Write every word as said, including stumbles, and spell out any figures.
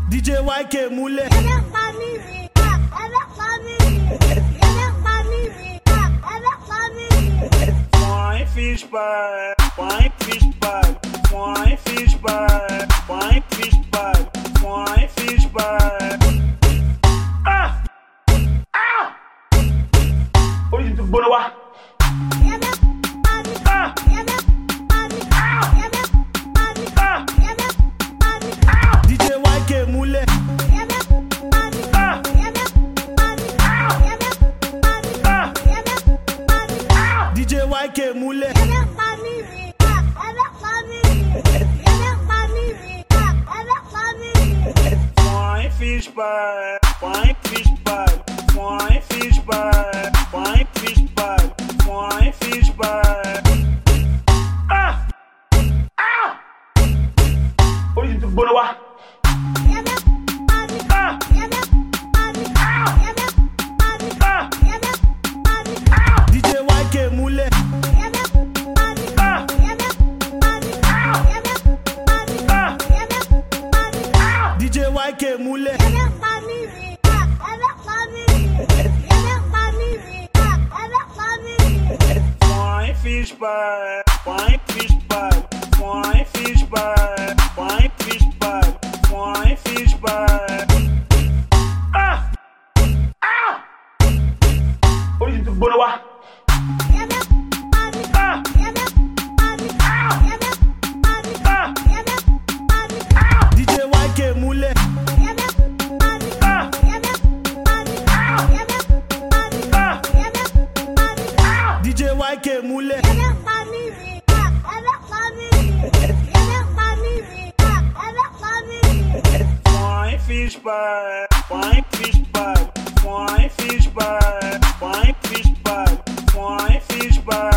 D J Y K múlẹ̀. Ẹ̀rẹ́ pa mí rí, ẹ̀rẹ́ pa mí rí, ẹ̀rẹ́ pa mí rí, ẹ̀rẹ́ pa mí rí. Fine fish pie, fine fish pie, fine fish pie, fine fish pie, fine fish pie. Ah! Ah! Orí ti gbóná wá. Ẹ̀rẹ́ pa mí, Ah! ẹ̀rẹ́ pa mí, Ah! ẹ̀rẹ́ pa mí, Ah! ẹ̀rẹ́ pa mí, Ah! D J Y K múlẹ̀. ẹ̀rẹ́ pa mí, Ah! ẹ̀rẹ́ pa mí, Ah! ẹ̀rẹ́ pa mí, Ah! ẹ̀rẹ́ pa mí. Ah! D J Y K múlẹ̀. Ẹ̀rẹ́ pa mí rí, ẹ̀rẹ́ pa mí rí, ẹ̀rẹ́ pa mí rí, ẹ̀rẹ́ pa mí rí. Fine fish pie, fine fish pie, fine fish pie, fine fish pie, fine fish pie. Ah! Ah! Orí ti gbóná wá. Ẹ̀rẹ́ pa mí, Ah! ẹ̀rẹ́ pa mí, Ah! ẹ̀rẹ́ pa mí, Ah! ẹ̀rẹ́ pa mí, Ah! D J Y K múlẹ̀. ẹ̀rẹ́ pa mí, Ah! ẹ̀rẹ́ pa mí, Ah! ẹ̀rẹ́ pa mí, Ah! ẹ̀rẹ́ pa mí. Ah! D J Y K múlẹ̀. Ẹ̀rẹ́ pa mí rí, ẹ̀rẹ́ pa mí rí, ẹ̀rẹ́ pa mí rí, ẹ̀rẹ́ pa mí rí. Fine fish pie, fine fish pie, fine fish pie, fine fish pie, fine fish pie. Ah! Ah! Orí ti gbóná wá. Ẹ̀rẹ́ pa mí, Ah! ẹ̀rẹ́ pa mí, Ah! ẹ̀rẹ́ pa mí, Ah! ẹ̀rẹ́ pa mí. Ah! D J Y K múlẹ̀. Ẹ̀rẹ́ pa mí, Ah! ẹ̀rẹ́ pa mí, Ah! ẹ̀rẹ́ pa mí, Ah! ẹ̀rẹ́ pa mí. Ah! D J Y K múlẹ̀. Ẹ̀rẹ́ pa mí rí, ẹ̀rẹ́ pa mí rí, ẹ̀rẹ́ pa mí rí, ẹ̀rẹ́ pa mí rí. Fine fish pie, fine fish pie, fine fish pie, fine fish pie, fine fish pie.